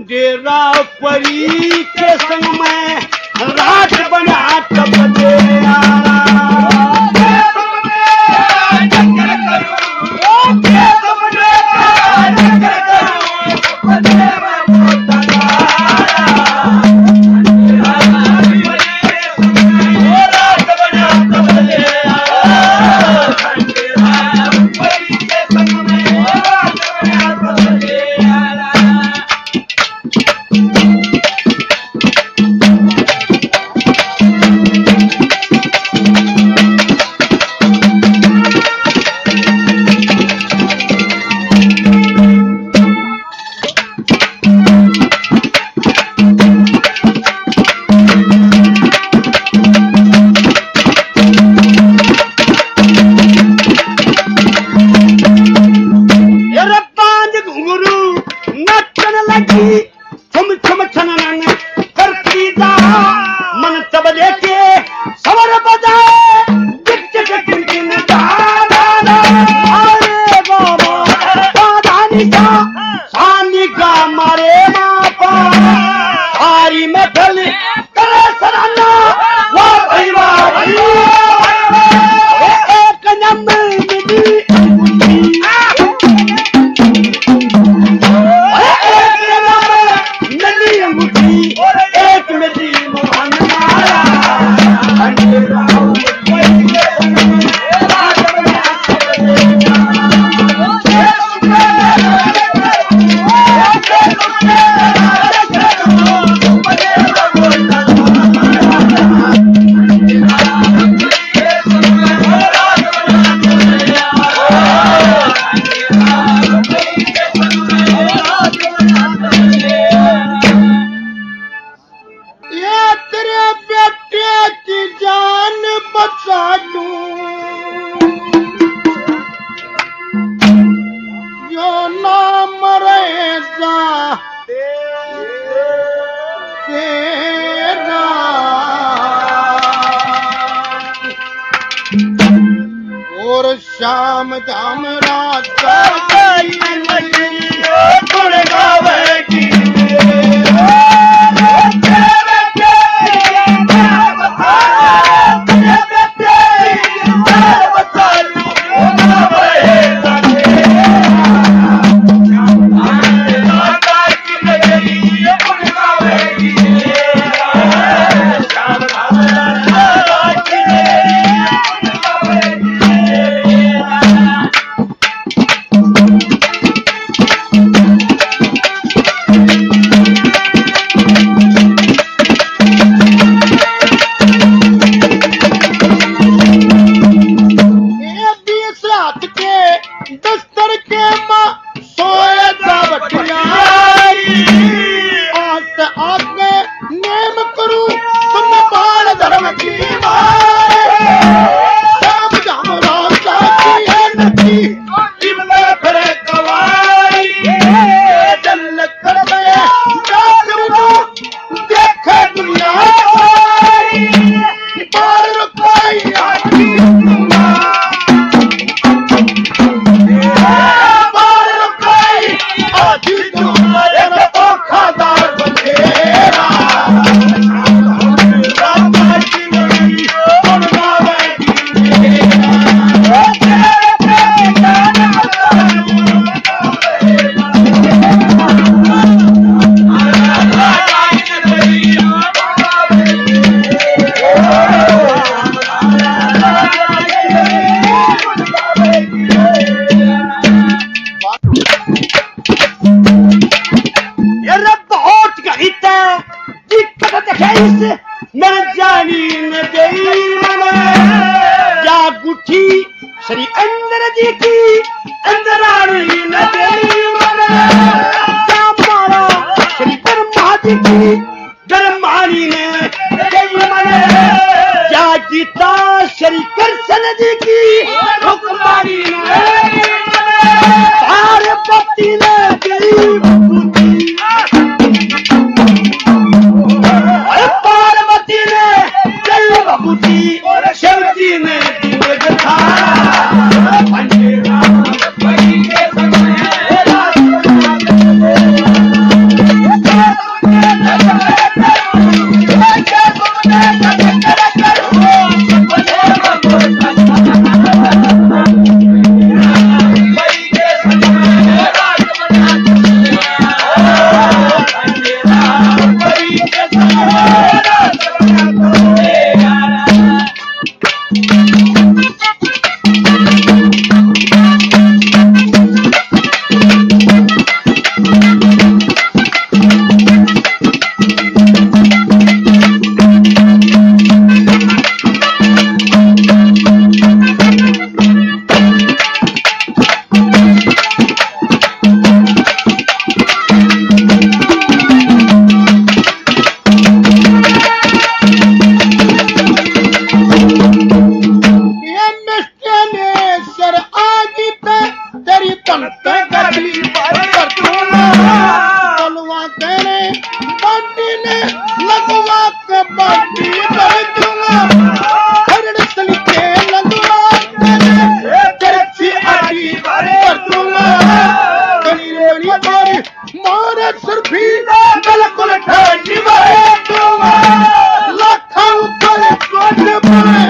डेरा परी के संग में राज बना तब दे श्याम धाम रात बनते गली पर दूंगा तलवा तेरे बाटी ने लगवा के बाटी कर दूंगा खरड़ सलीके लगवा तेरे चर्ची आटी कर दूंगा गली गली मारे मारे सुरभि बिल्कुल ठंडी मार दूंगा लाखों ऊपर कोट पाए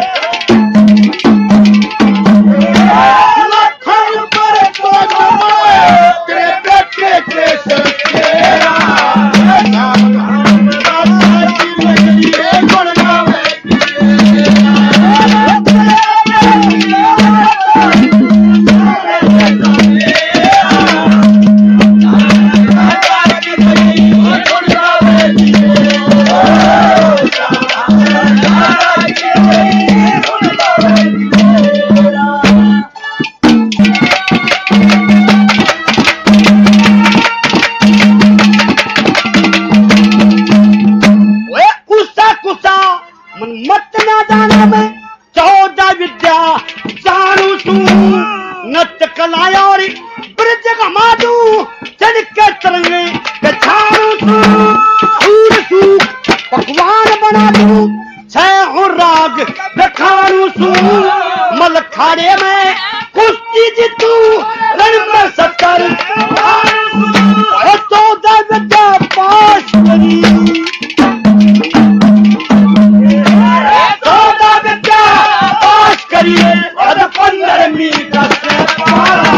मलखाड़े में कुश्ती जीतू रण में 70 14 विद्या पास करी 14 विद्या पास करिए और 15वीं का से पारा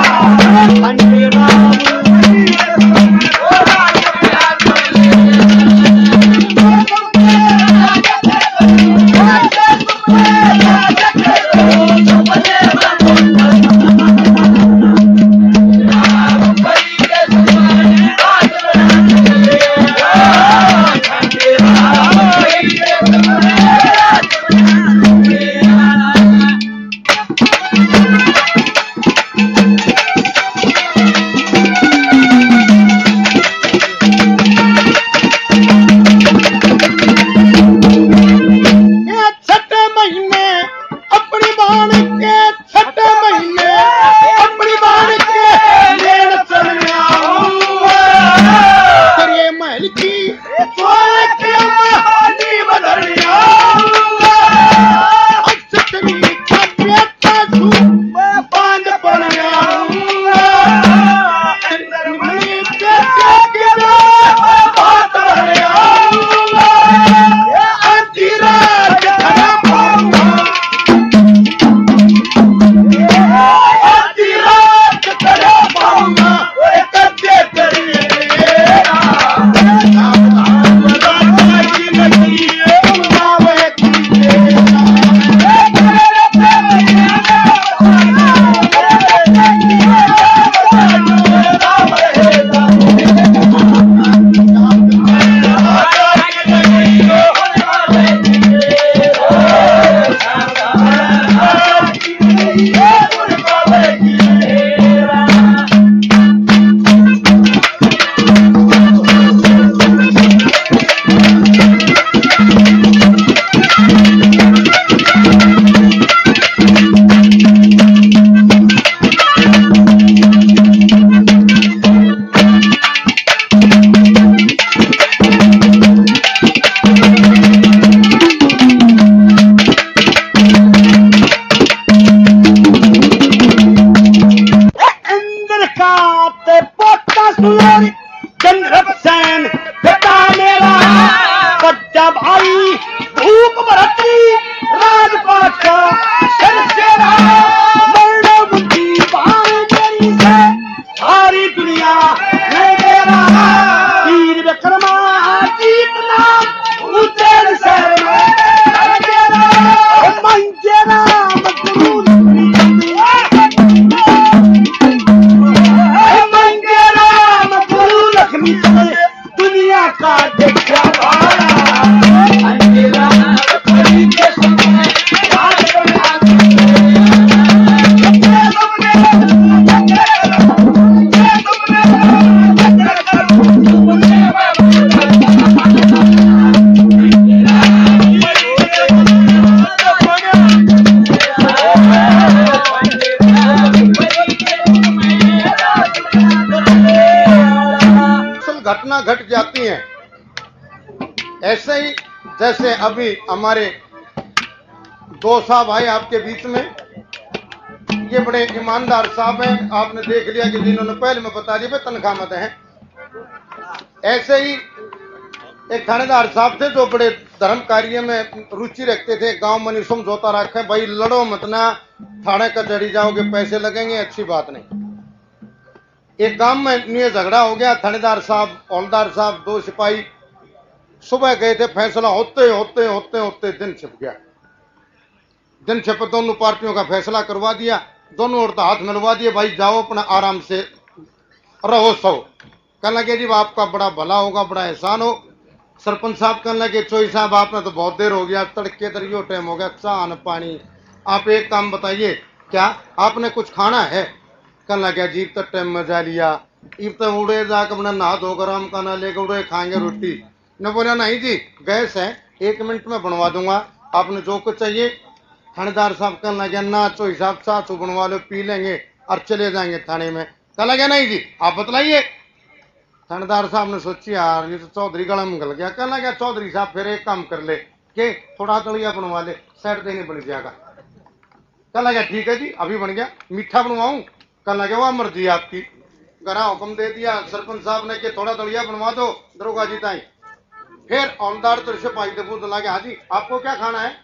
घटना घट जाती हैं। ऐसे ही जैसे अभी हमारे दो साहब आए आपके बीच में, ये बड़े ईमानदार साहब हैं, आपने देख लिया कि जिन्होंने पहले में बता दिया तनख्वाह मत है। ऐसे ही एक थानेदार साहब थे जो बड़े धर्म कार्य में रुचि रखते थे, गांव में समझौता रखे भाई लड़ो मत ना, थाने का चढ़ी जाओगे पैसे लगेंगे, अच्छी बात नहीं। एक गांव में ये झगड़ा हो गया, थानेदार साहब हौलदार साहब दो सिपाही सुबह गए थे, फैसला होते होते होते होते दिन छिप गया। दिन छिप दोनों पार्टियों का फैसला करवा दिया, दोनों औरत हाथ मिलवा दिए, भाई जाओ अपना आराम से रहो सो। कहने लगे जी आपका बड़ा भला होगा, बड़ा एहसान हो। सरपंच साहब कहने लगे चोई साहब आपने तो बहुत देर हो गया, तड़के दरियो टाइम हो गया, चाह न पानी, आप एक काम बताइए क्या आपने कुछ खाना है? कहने लगे जीप तो टाइम मजा लिया, इब तो उड़े जाकर अपना नहा धोकर आम खाना लेकर उड़े खाएंगे रोटी। न बोला नहीं जी गैस है 1 मिनट में बनवा दूंगा, आपने जो कुछ चाहिए। थानेदार साहब कहने लगे ना चोई साहब साथ बनवा लो, पी लेंगे और चले जाएंगे थाने में। कहने लगे नहीं जी आप बतलाइए। थानेदार साहब ने सोची यार ये तो चौधरी गला में गल गया। कहने लगे चौधरी साहब फिर एक काम कर ले कि थोड़ा दलिया बनवा ले, साइड देने बन जाएगा। कहने लगे ठीक है जी अभी बन गया, मीठा बनवाऊं? कहने लगे वह मर्जी आपकी। गरा हुक्म दे दिया सरपंच साहब ने कि थोड़ा दलिया बनवा दो दरोगा जी ताई। फिर औलदार तो सिपाही से पूछने लगे हाँ जी आपको क्या खाना है?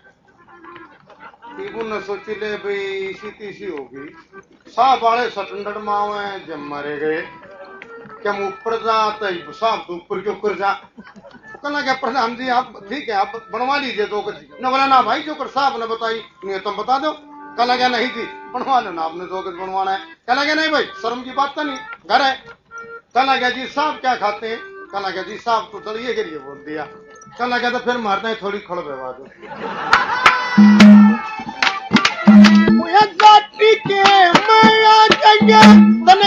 ने सोची ले भाई इसी तीसी होगी, साहब वाले सटंडर माओ हैं जब मारे गए, क्या हम ऊपर जा तो साहब तो ऊपर के ऊपर जा। कहना क्या प्रधान जी आप ठीक है आप बनवा लीजिए दो कुछ। न बोला ना भाई जो कर साहब ने बताई नहीं तुम बता दो। कह लगा नहीं जी बनवा लो ना, आपने दो कुछ बनवाना है। कह लगा नहीं भाई शर्म की बात तो नहीं, घर है। कह लगा जी साहब क्या खाते हैं? कह लगा जी साहब तो दलिए के लिए बोल दिया। कह लगा तो फिर मारते हैं थोड़ी खड़ बेवा दो। जाति के माया जगह तन